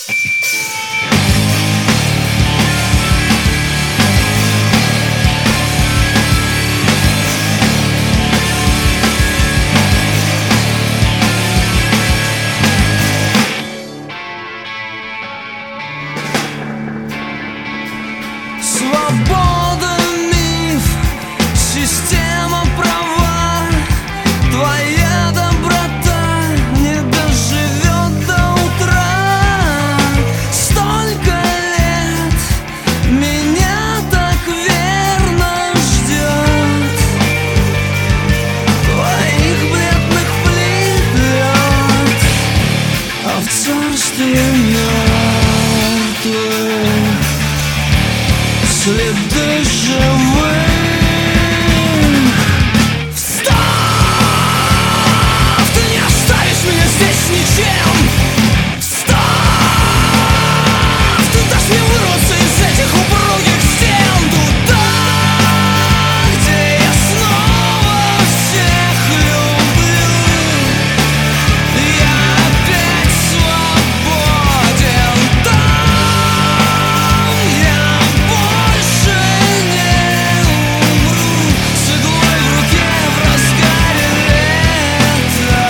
Свобода, миф, система права, твоя доброта не доживет до утра. Столько лет меня так верно ждет твоих бледных плит лед, а в царстве мертвых следы живых. Встав, ты не оставишь меня здесь ничем. Встав, ты дашь мне вырваться из этих упругих стен туда, где я снова всех люблю. Я опять свободен там, я больше не умру с иглой в руке в разгаре лета.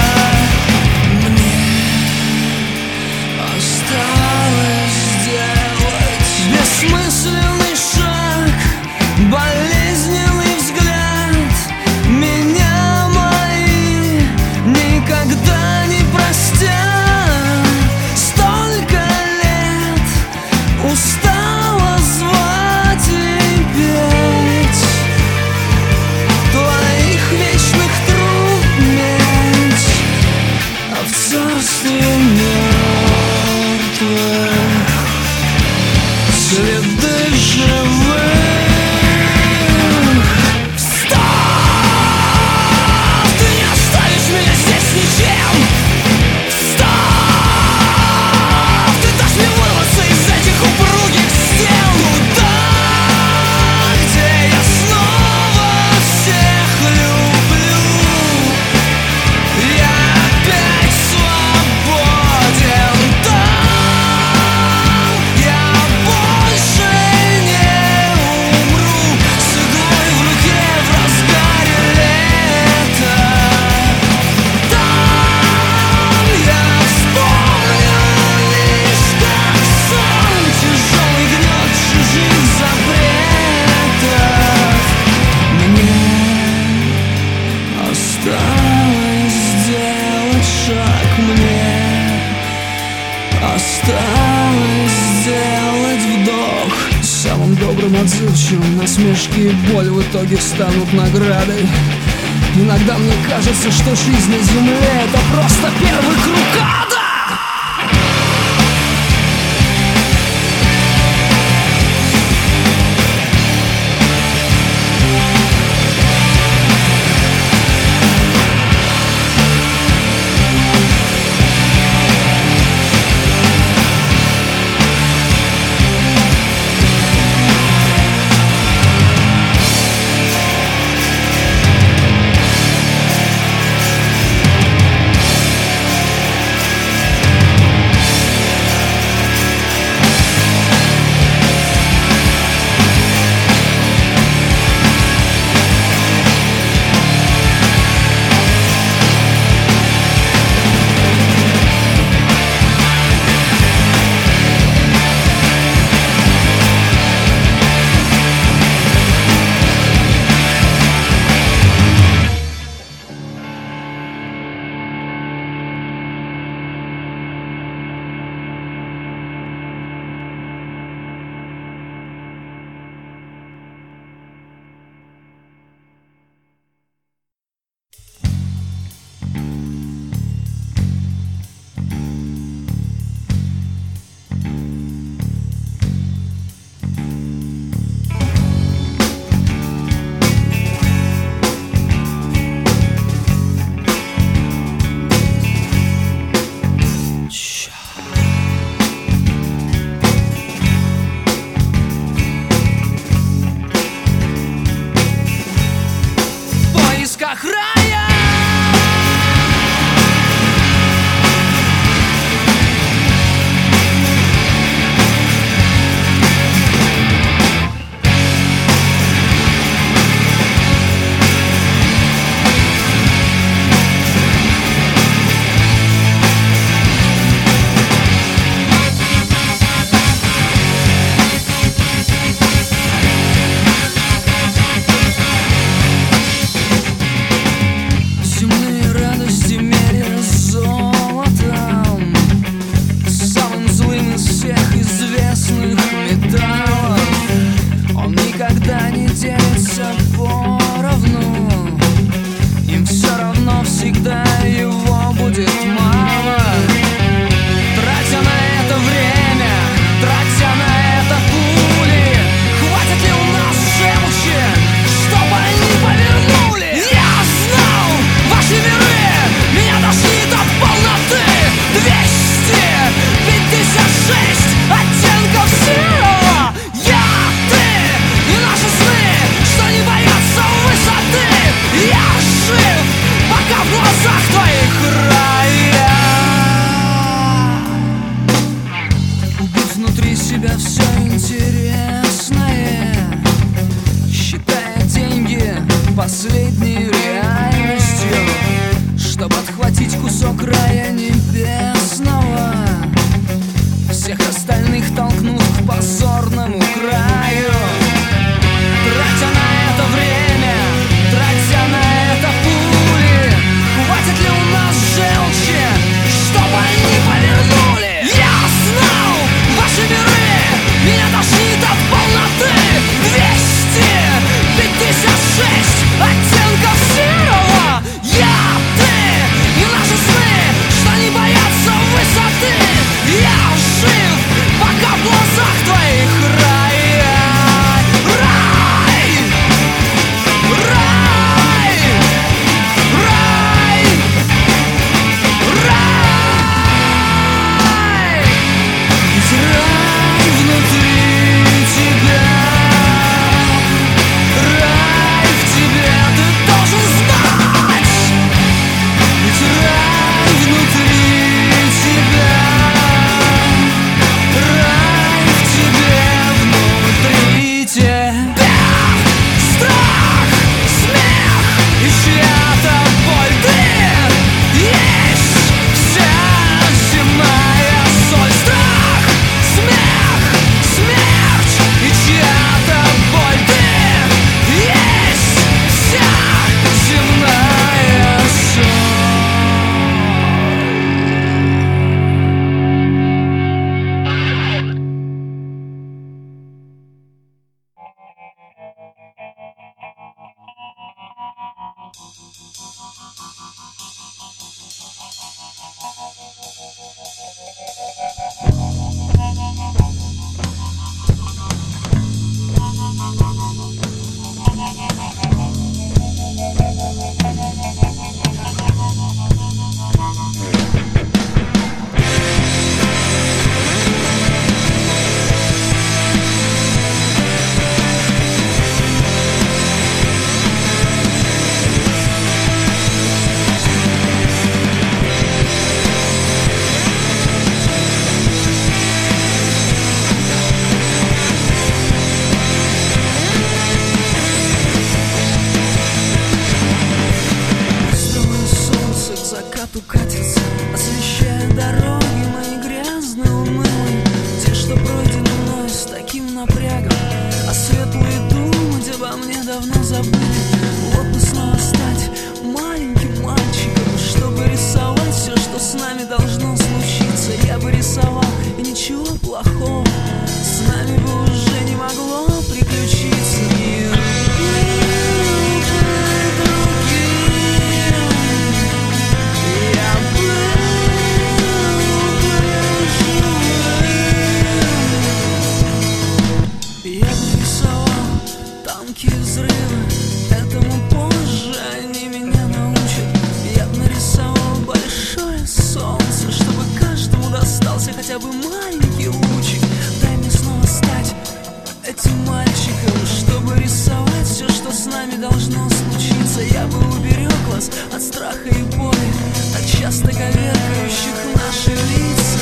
Мне осталось сделать бессмысленный шаг, болезненный взгляд. Меня мои никогда не простят. Столько лет устала звать и петь твоих вечных труб медь, а в царстве мертвых следы живых. Встав, ты не оставишь меня здесь ничем. Встав, ты дашь мне вырваться из этих упругих стен туда, где я снова всех люблю. Я опять свободен там, я больше не умру с иглой в руке в разгаре лета. Там я вспомню лишь как сон тяжелый гнет чужих запретов. Мне осталось сделать шаг, мне осталось сделать вдох. Самым добрым, отзывчивым насмешки и боль в итоге станут наградой. Иногда мне кажется, что жизнь на земле — это просто первый круг ада. хотя бы маленький лучик. Дай мне снова стать этим мальчиком, чтобы рисовать все, что с нами должно случиться. Я бы уберег вас от страха и боли, так часто коверкающих наши лица.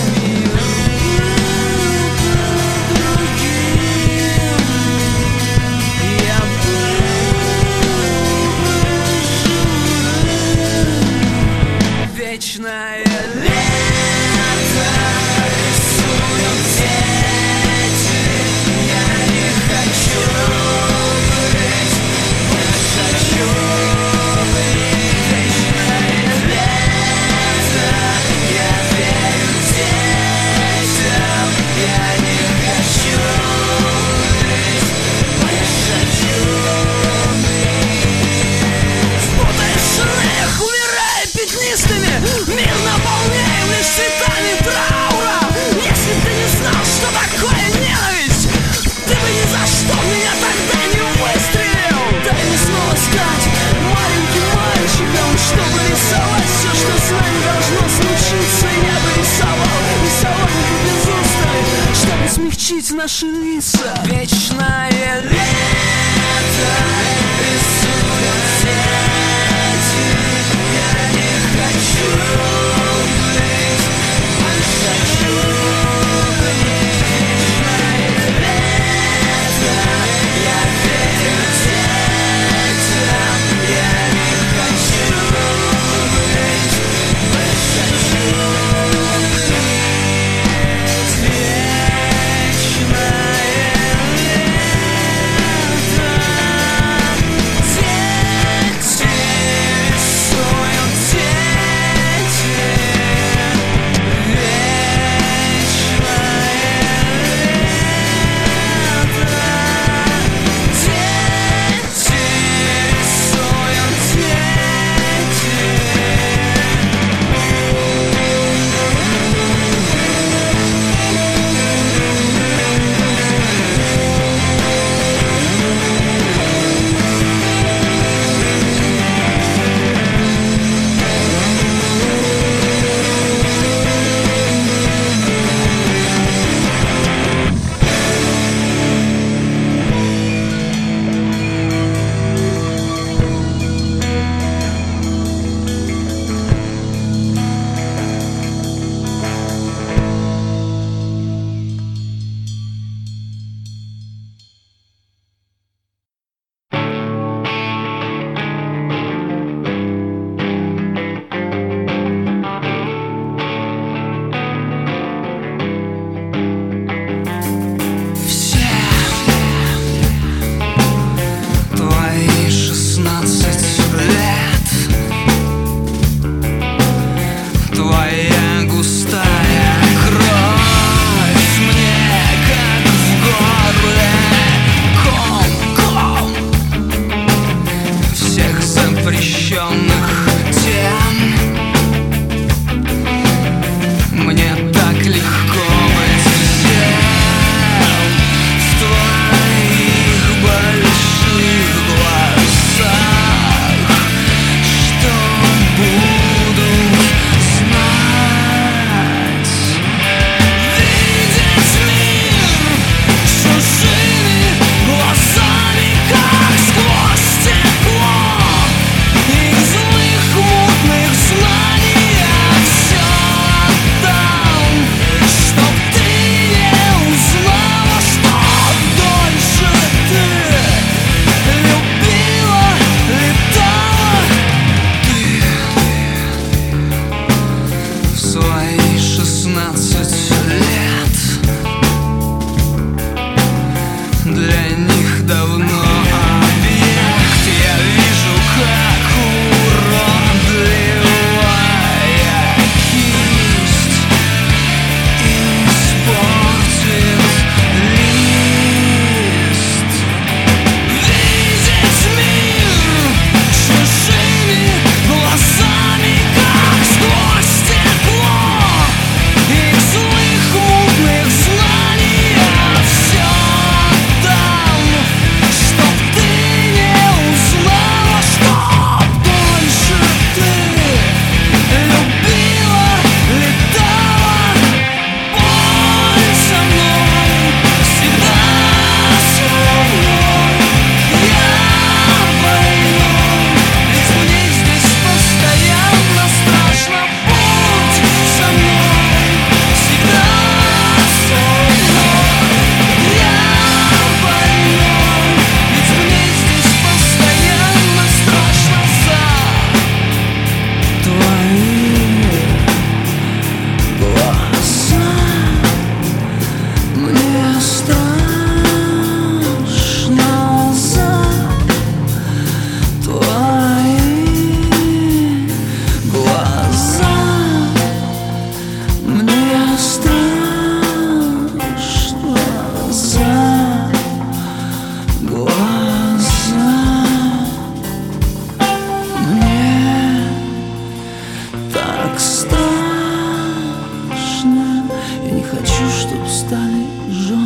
Вечное лето рисуем дети. Я не хочу быть, я хочу быть. Вечное лето, я верю детям. Я не хочу быть, я хочу быть. Путаешь шеях, умирая пятнистыми. Мир наполняем лишь цветами траура. Если ты не знал, что такое ненависть, ты бы ни за что в меня тогда не выстрелил. Дай мне снова стать маленьким мальчиком, чтобы рисовать все, что с нами должно случиться. Я бы рисовал, рисовал без устали, чтобы смягчить наши лица. Вечное лето рисуем дети. Я не хочу быть, больше хочу быть. Вечное лето, я верю детям. Я не хочу быть, больше хочу быть. Вечное лето, дети рисуют дети.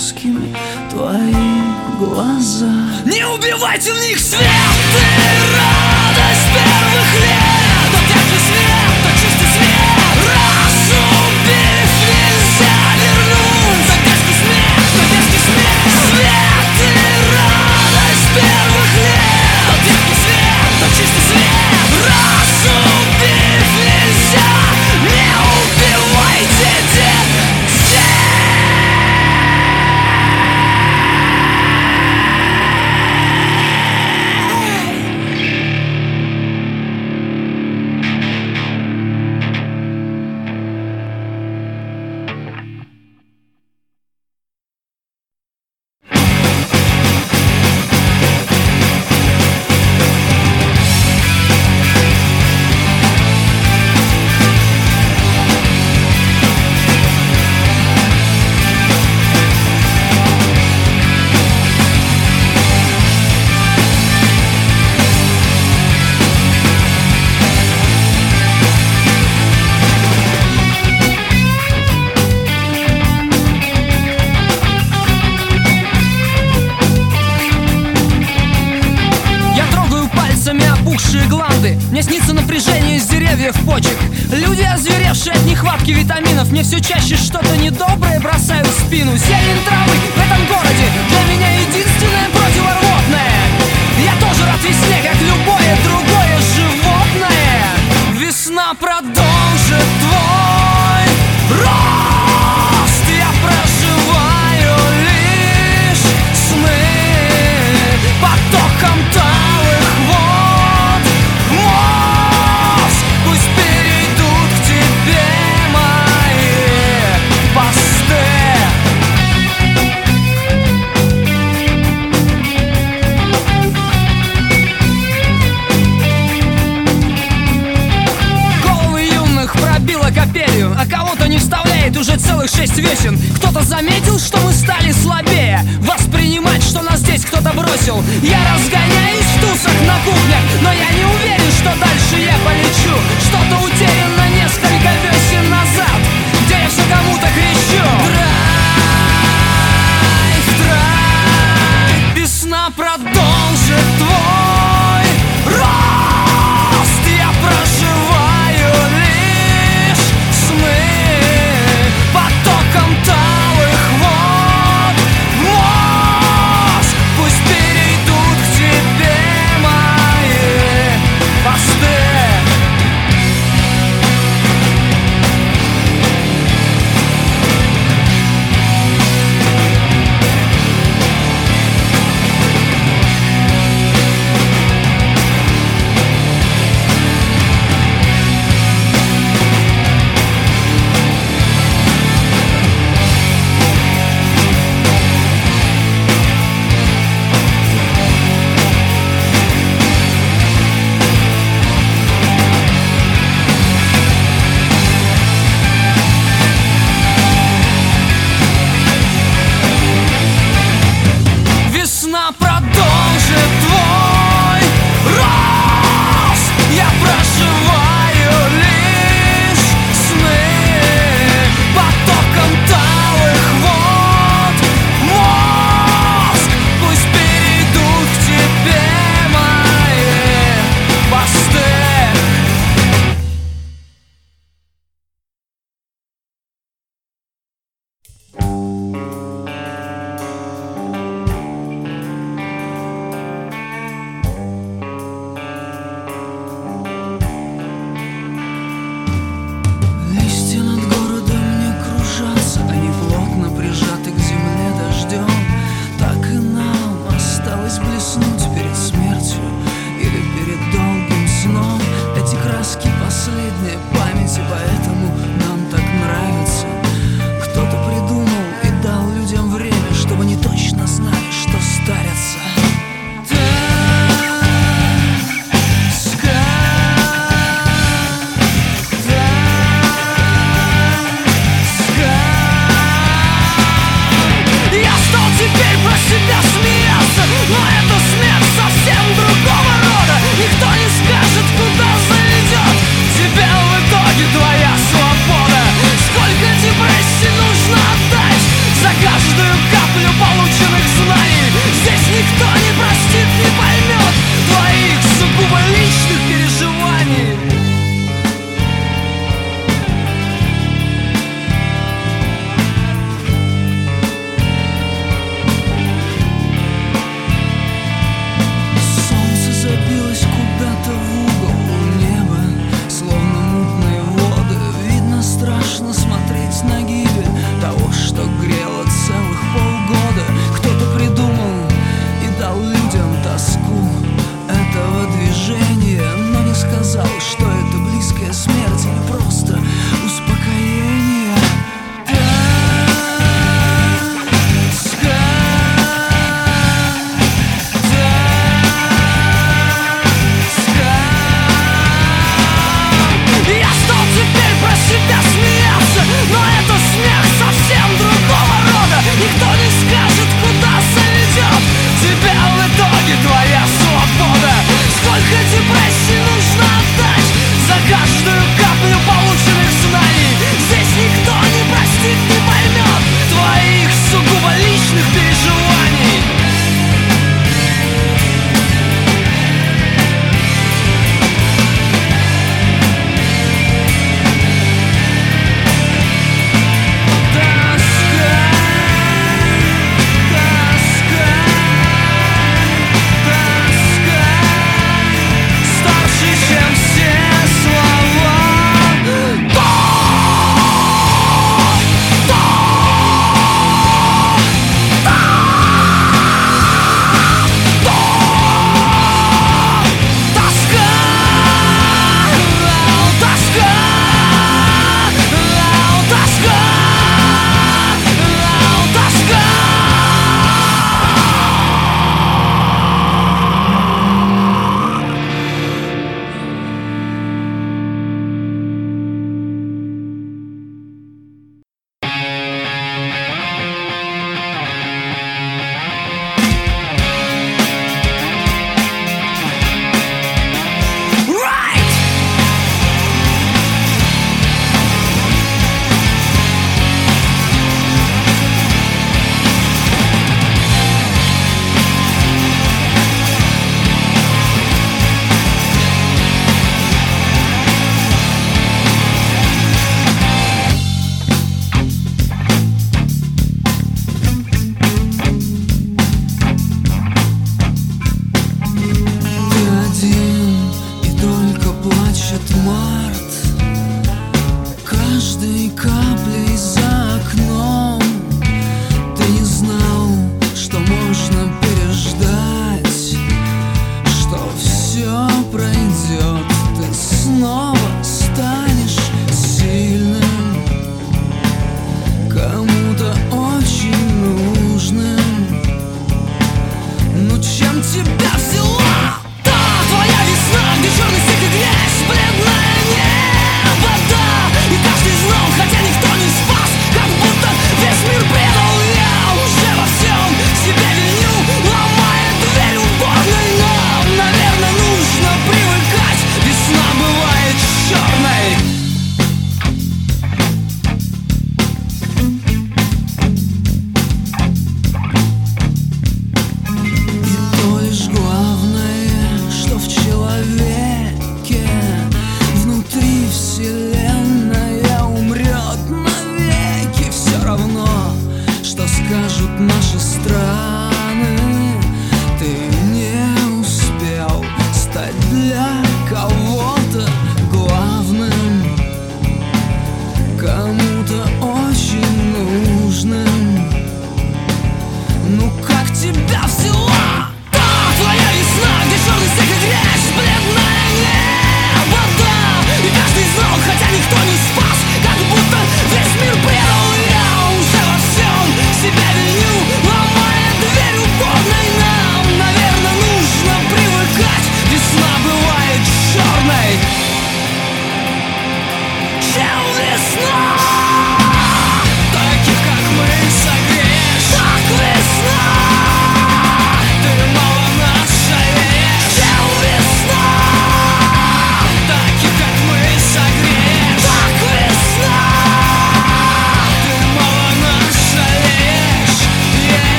плоскими твои глаза. Не убивайте в них свет и радость первых лет. То яркий свет, то чистый свет. Раз убив, нельзя вернуть. То детский смех, то детский смех. Свет и радость первых лет. То яркий свет, то чистый свет. Раз убив, нельзя. Не убивайте детей. Мне снится напряжение из деревьев почек. Люди, озверевшие от нехватки витаминов, мне все чаще что-то недоброе бросают в спину. Зелень травы в этом городе для меня единственное противорвотное. Я тоже рад весне, как любое другое животное. Весна продолжит твой рост. Я проживаю лишь сны потоком талых вод. Мозг, пусть перейдут к тебе мои посты. Головы юных пробило копелью, а кого-то не вставляет уже целых 6 весен. Кто-то заметил, что мы стали слабее воспринимать, что нас здесь кто-то бросил. Я разгоняюсь в тусах на кухнях, но я не уверен, что дальше я полечу. Что-то утеряно несколько весен назад, где я все кому-то кричу: драйв, драйв. Весна продолжит твой рост. Я проживаю лишь сны потоком талых вод. Мозг, пусть перейдут к тебе мои посты.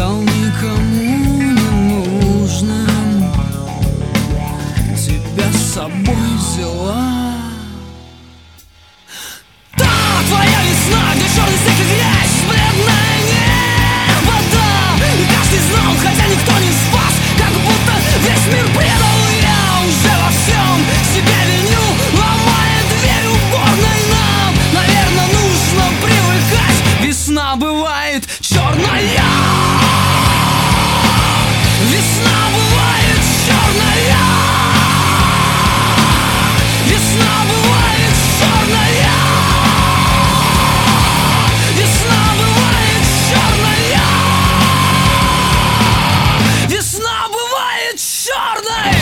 стал никому не нужным. Тебя с собой взяла та твоя весна, где черный снег и грязь, бледное небо там. И каждый знал, хотя никто не спас, как будто весь мир предал. Я уже во всем себя виню, ломая дверь уборной нам. Наверное, нужно привыкать, весна бывает черная. Весна бывает черная. Весна бывает черная. Весна бывает черная. Весна бывает черной.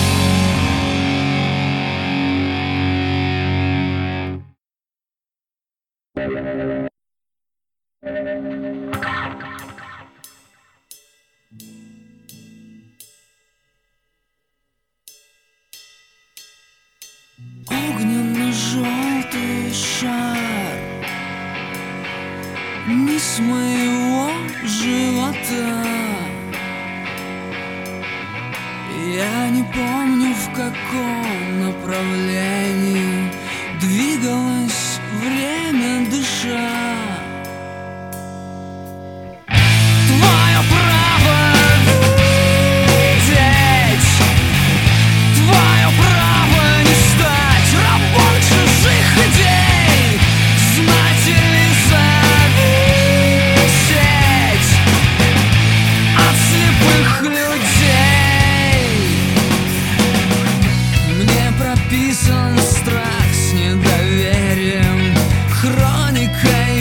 Огненно-желтый шар низ моего живота. Я не помню, в каком направлении двигалось время, дыша. Твое право видеть, твое право не стать рабом чужих идей, знать или зависеть от слепых людей. Мне прописан страх с недоверием, хроникой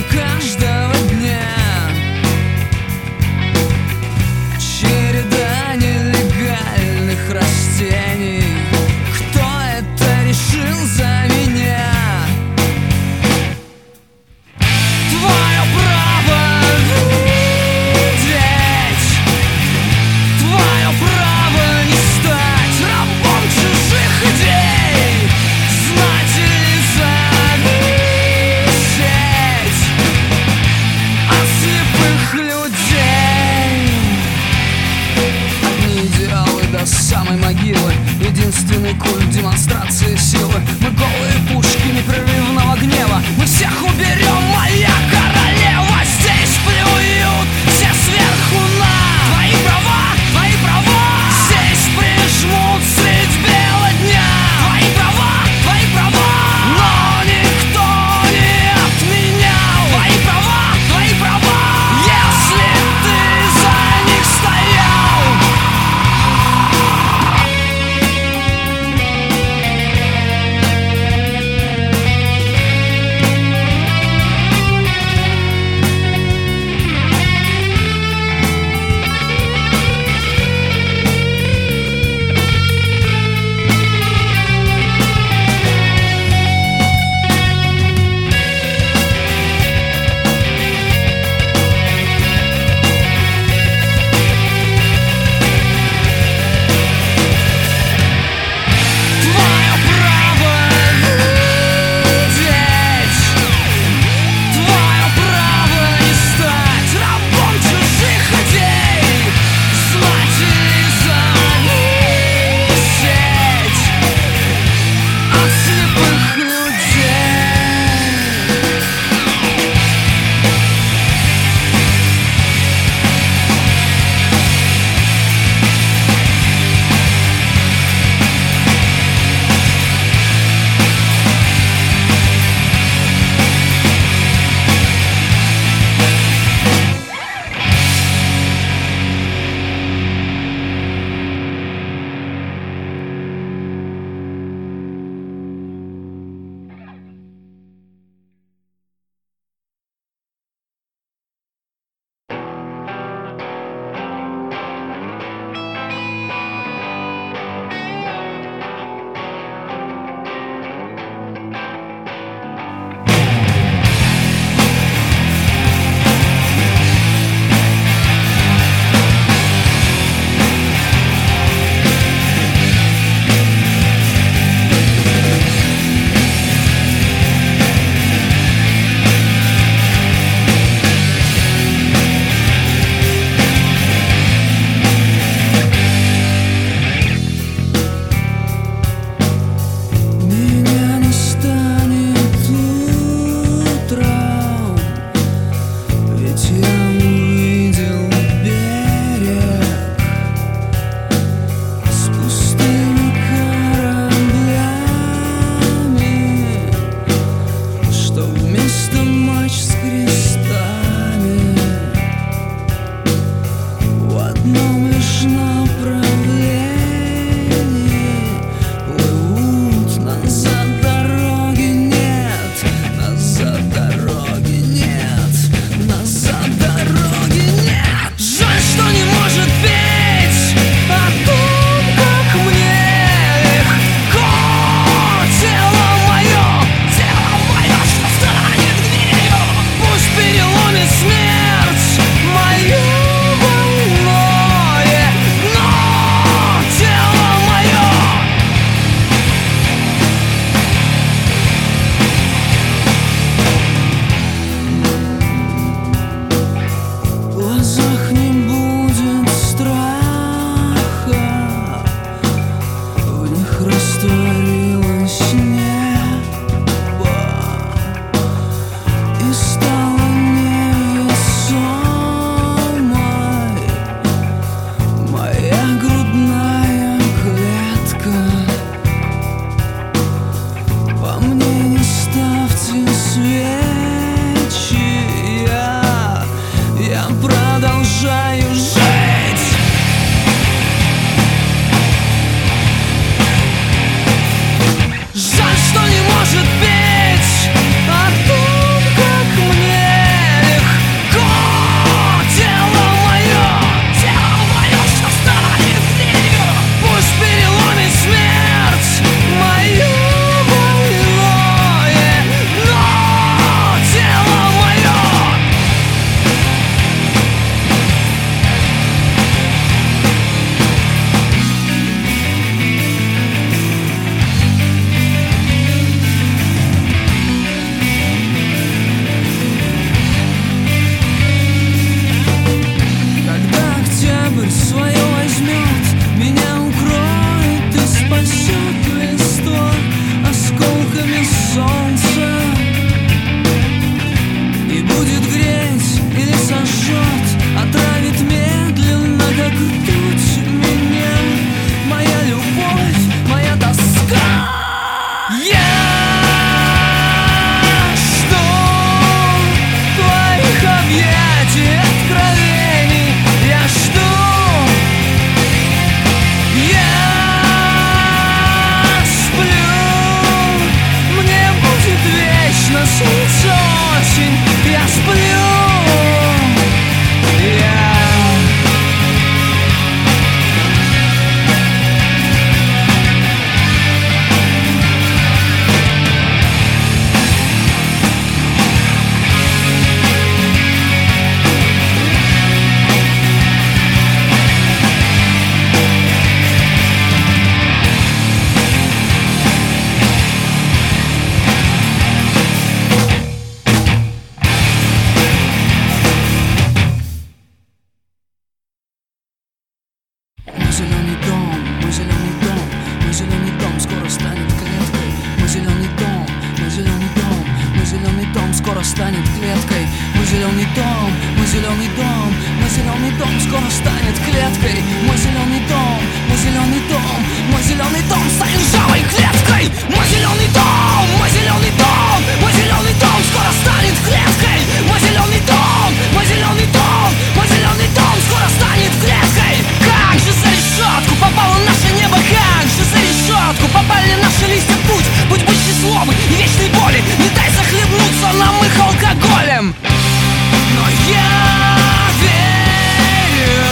зеленый дом, мой зеленый дом, мой зеленый дом скоро станет клеткой. Мой зеленый дом, мой зеленый дом, мой зеленый дом скоро станет клеткой. Мой зеленый дом, мой зеленый дом, мой зеленый дом скоро станет клеткой. Мой зеленый дом, мой зеленый дом, мой зеленый дом станет ржавой клеткой. Мой зеленый дом, мой зеленый дом, мой зеленый дом скоро станет клеткой. Мой зеленый дом, мой зеленый дом, мой зеленый дом скоро станет клеткой. Как же за решетку попало наше небо, как же за решетку попали наши листья в путь. Путь будь злобы и вечной боли, не дай захлебнуться нам их алкоголем. Но я верю,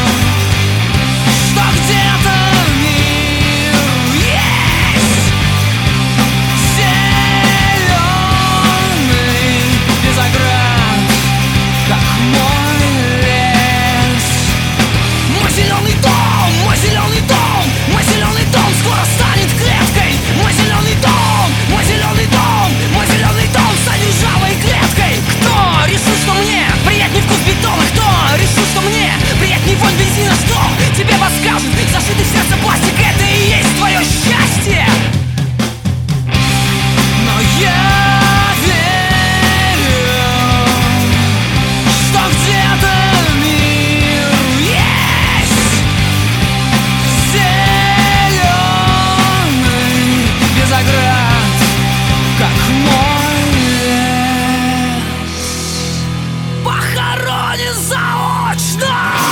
что где-то мир есть зеленый, без оград, как мой лес. Мой зеленый дом, мой зеленый дом, мой зеленый дом скоро станет клеткой. Мой зеленый дом, мой зеленый дом, мой зеленый дом станет ржавой клеткой. Кто решил, что мне приятней вкус бетона? Кто решил, что мне приятней вонь бензина? Что тебе подскажет зашитый в сердце пластик? Это и есть твое счастье. Но я верю, что где-то мир есть зеленый, без оград, как мой лес. Похоронен заочно.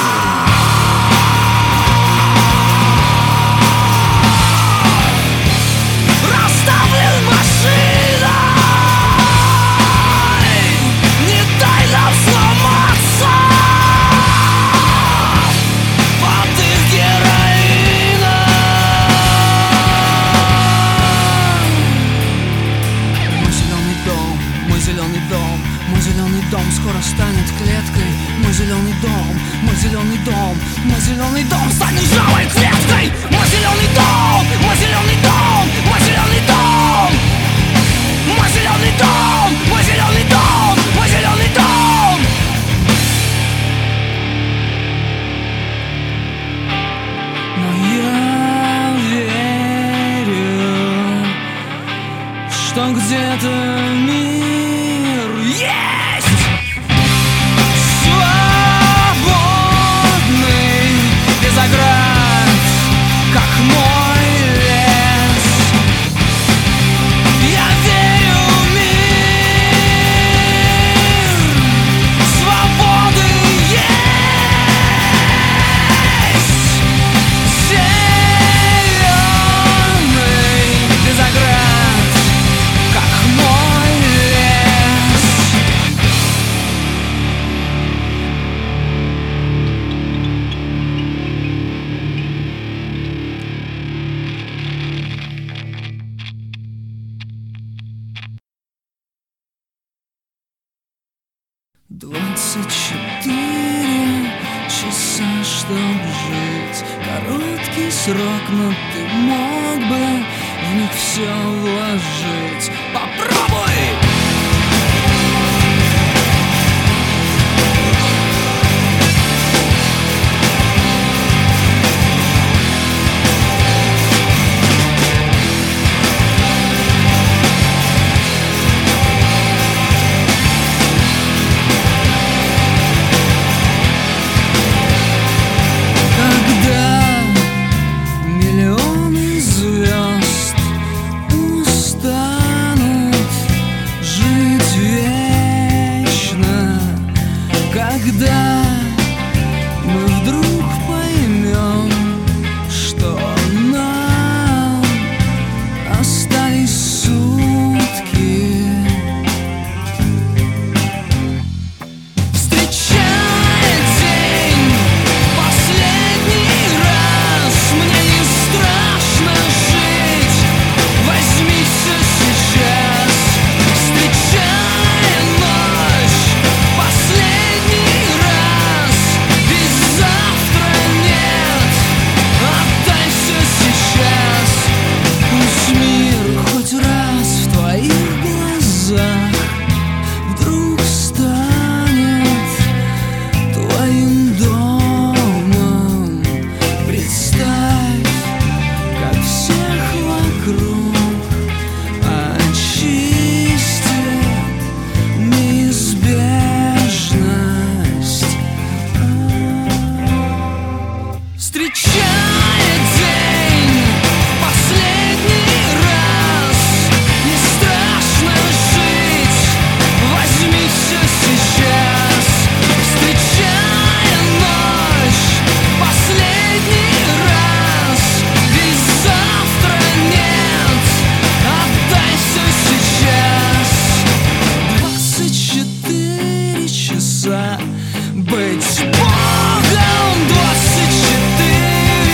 Расставлен машиной. Не дай нам сломаться под их героином. Мой зеленый дом, мой зеленый дом, мой зеленый дом скоро станет клеткой. Мой зеленый дом, мой зеленый дом, мой зеленый дом станет ржавой клеткой. Мой зеленый дом, мой зеленый дом, мой зеленый дом, мой зеленый дом, мой зеленый дом, мой зеленый дом. Но я верю, что где-то мир есть свободный, без оград, как мой лес. Я верю в мир свободы есть зеленый, без оград, как мой лес. Двадцать 24 часа, чтоб жить. Короткий срок, но ты мог бы в них все вложить. Попробуй! Миллионы звезд устанут встречает день последний раз. Не страшно жить, возьми все сейчас. Встречая ночь последний раз, ведь завтра нет, отдай все сейчас. 24 часа быть Богом, 24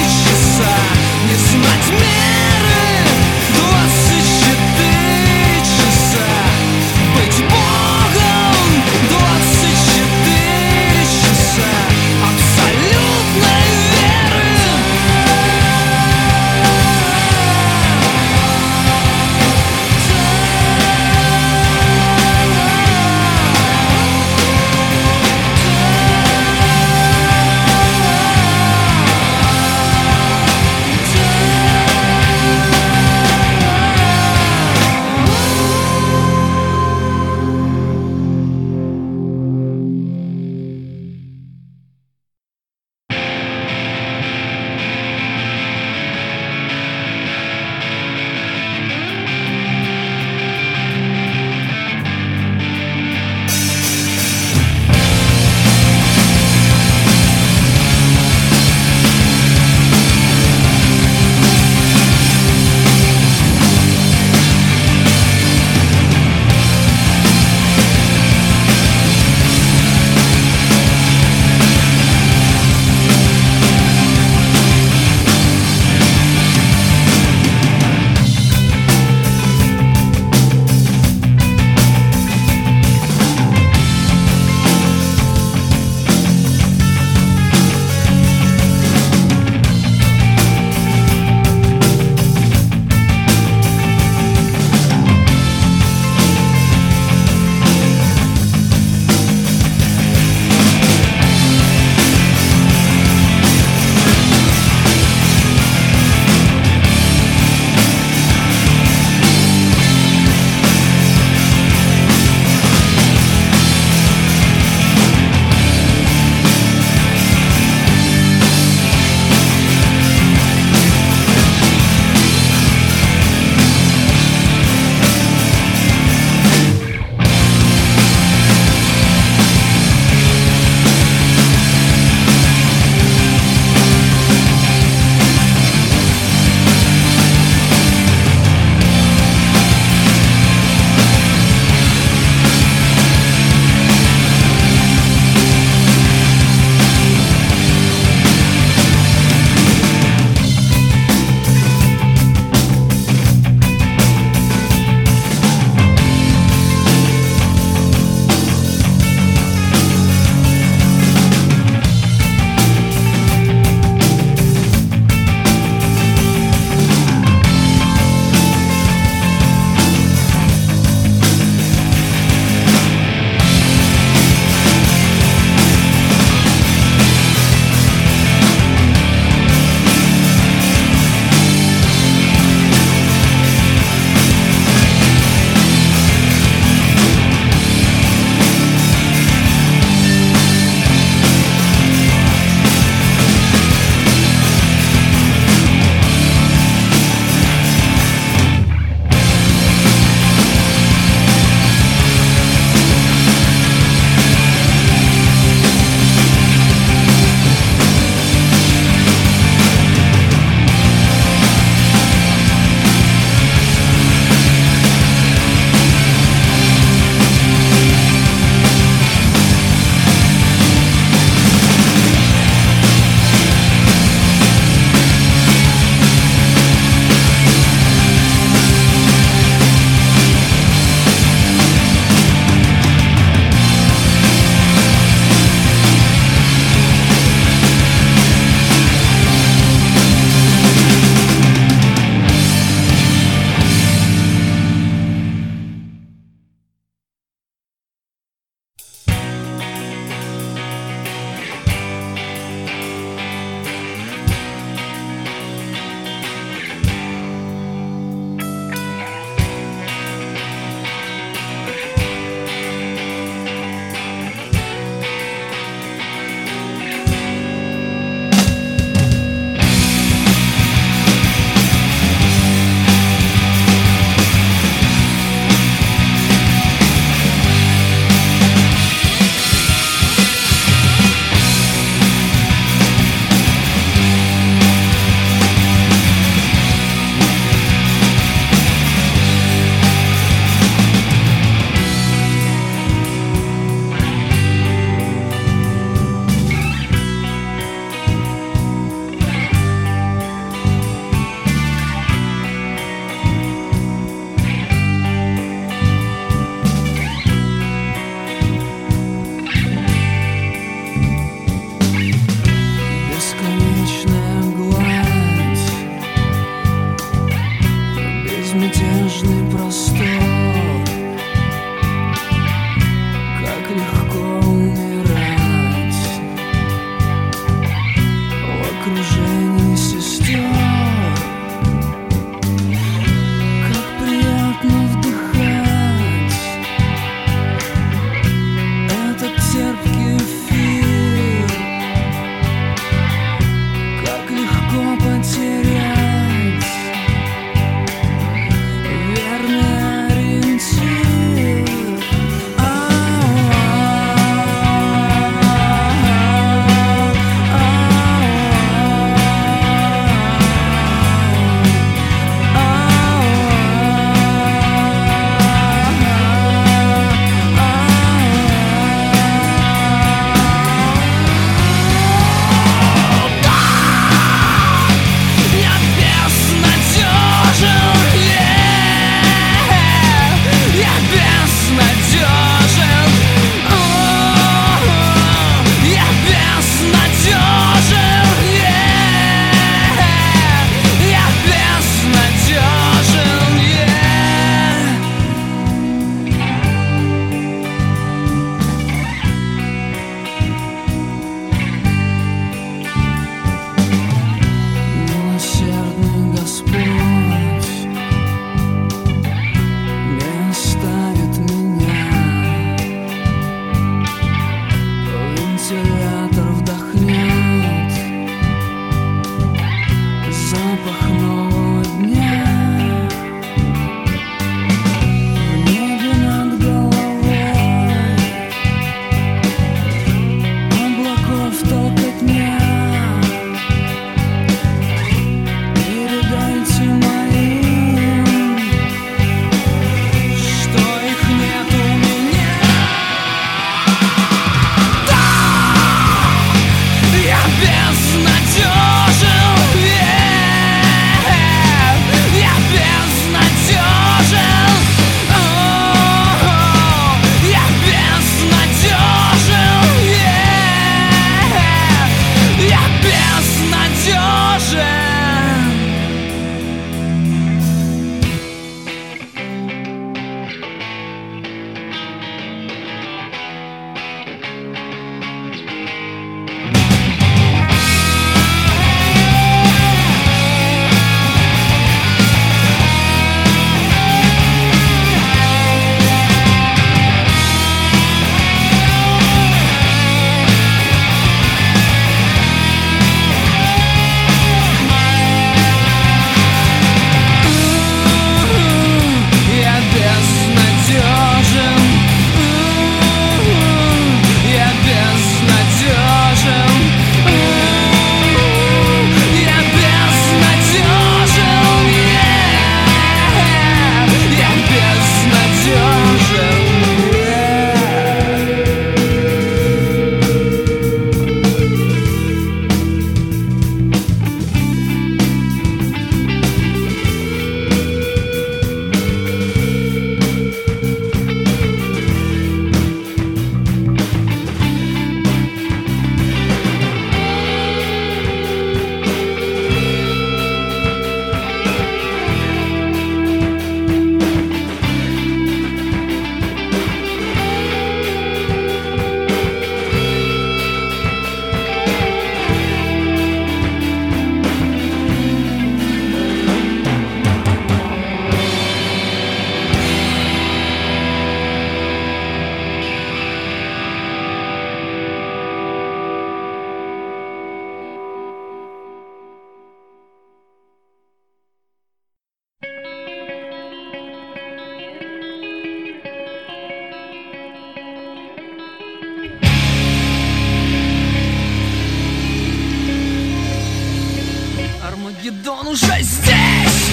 Армагеддон уже здесь!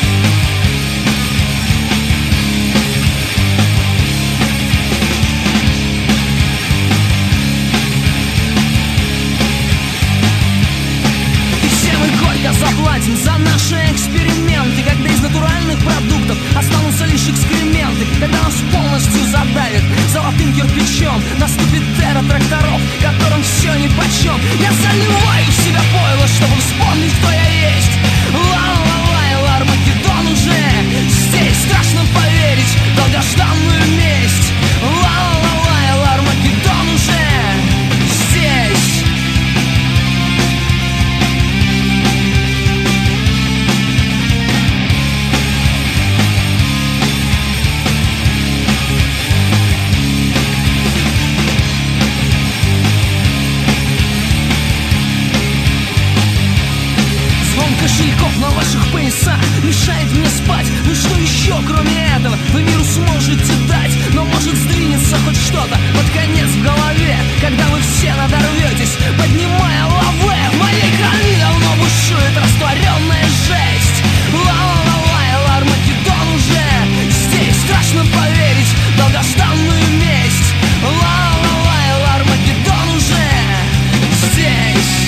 И все мы горько заплатим за наши эксперименты, когда из натуральных продуктов останутся лишь экскременты, когда нас полностью задавит золотым кирпичом, наступит эра тракторов, которым все нипочем. Я заливаю в себя пойло, чтобы вспомнить, кто я есть. Ла-ла-ла-ла, Армагеддон уже здесь. Страшно поверить в долгожданную месть. Ла-ла-ла-ла, Армагеддон уже здесь. Кошельков на ваших поясах мешает мне спать. Ну что еще кроме этого вы миру сможете дать? Но может сдвинется хоть что-то под конец в голове, когда вы все надорветесь, поднимая лаве. В моей крови давно бушует растворенная жесть. Ла-ла-ла-ла, Армагеддон уже здесь. Страшно поверить в долгожданную месть. Ла-ла-ла, Армагеддон уже здесь.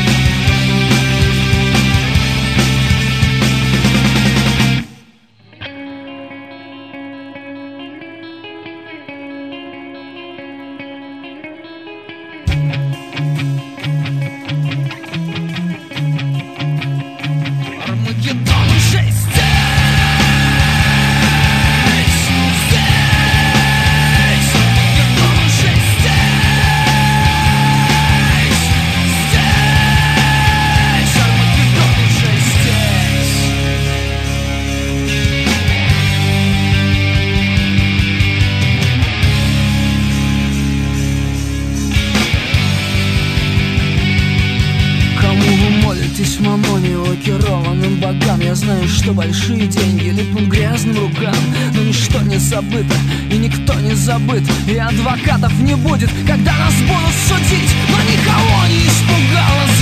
Мамоне лакированным богам. Я знаю, что большие деньги липнут грязным рукам, но ничто не забыто и никто не забыт. И адвокатов не будет, когда нас будут судить, но никого не испугало